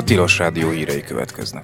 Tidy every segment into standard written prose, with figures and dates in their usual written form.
Tilos Rádió hírei következnek.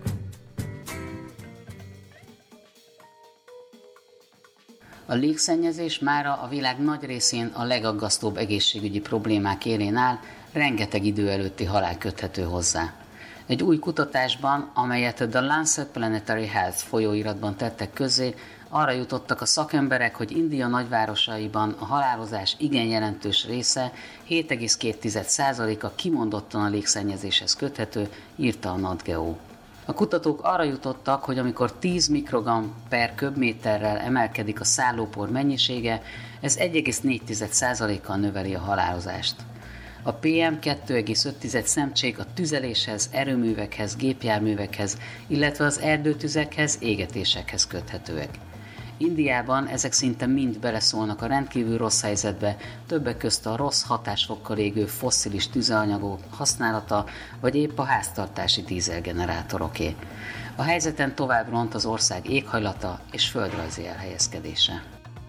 A légszennyezés mára a világ nagy részén a legaggasztóbb egészségügyi problémák élén áll, rengeteg idő előtti halál köthető hozzá. Egy új kutatásban, amelyet a The Lancet Planetary Health folyóiratban tettek közzé, arra jutottak a szakemberek, hogy India nagyvárosaiban a halálozás igen jelentős része, 7,2%-a kimondottan a légszennyezéshez köthető, írta a NatGeo. A kutatók arra jutottak, hogy amikor 10 mikrogram per köbméterrel emelkedik a szállópor mennyisége, ez 1,4%-kal növeli a halálozást. A PM2,5 szemcsék a tüzeléshez, erőművekhez, gépjárművekhez, illetve az erdőtüzekhez, égetésekhez köthetőek. Indiában ezek szinte mind beleszólnak a rendkívül rossz helyzetbe, többek közt a rossz hatásfokkal égő fosszilis tüzelanyagok használata, vagy épp a háztartási dízelgenerátoroké. A helyzeten tovább ront az ország éghajlata és földrajzi elhelyezkedése.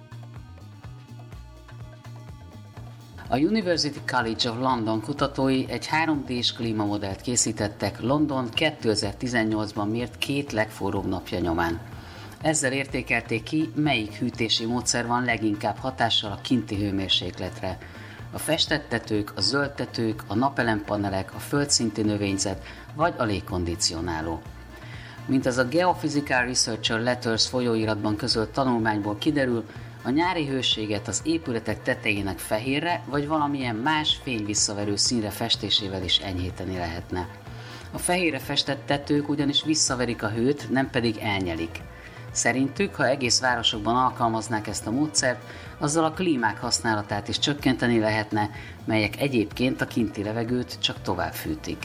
A University College of London kutatói egy 3D-s klímamodellt készítettek London 2018-ban mért 2 legforróbb napja nyomán. Ezzel értékelték ki, melyik hűtési módszer van leginkább hatással a kinti hőmérsékletre. A festett tetők, a zöld tetők, a napelempanelek, a földszinti növényzet vagy a légkondicionáló. Mint az a Geophysical Researcher Letters folyóiratban közölt tanulmányból kiderül, a nyári hőséget az épületek tetejének fehérre vagy valamilyen más fényvisszaverő színre festésével is enyhíteni lehetne. A fehérre festett tetők ugyanis visszaverik a hőt, nem pedig elnyelik. Szerintük, ha egész városokban alkalmaznák ezt a módszert, azzal a klímák használatát is csökkenteni lehetne, melyek egyébként a kinti levegőt csak tovább fűtik.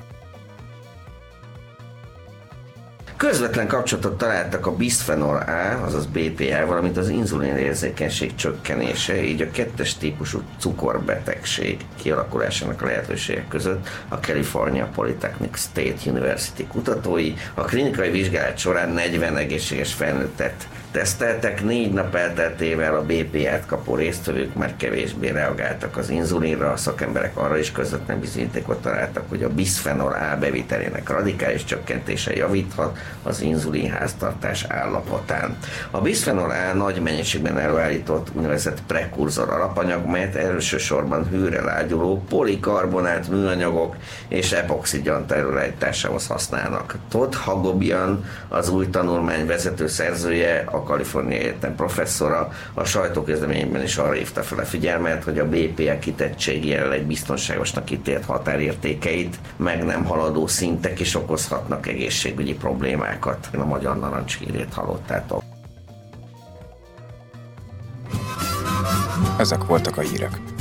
Közvetlen kapcsolatot találtak a bisphenol A, azaz BPA, valamint az inzulinérzékenység csökkenése, így a 2-es típusú cukorbetegség kialakulásának lehetőségek között a California Polytechnic State University kutatói a klinikai vizsgálat során 40 egészséges felnőttet teszteltek, 4 nap elteltével a BPA-t kapó résztvevők már kevésbé reagáltak az inzulinra, a szakemberek arra is közvetlen bizonyítékot találtak, hogy a bisphenol A bevitelének radikális csökkentése javíthat az inzulin háztartás állapotán. A bisphenol A nagy mennyiségben előállított úgynevezett prekurzor alapanyag, melyet elsősorban hőre lágyuló polikarbonát műanyagok és epoxigyant előállításához használnak. Todd Hagobian, az új tanulmány vezető szerzője, a Kaliforniai Egyetem professzora a sajtóközleményben is arra hívta fel a figyelmet, hogy a BPA kitettség jelenleg biztonságosnak ítélt határértékeit meg nem haladó szintek is okozhatnak egészségügyi problémákat. A Magyar Narancs hírét hallottátok. Ezek voltak a hírek.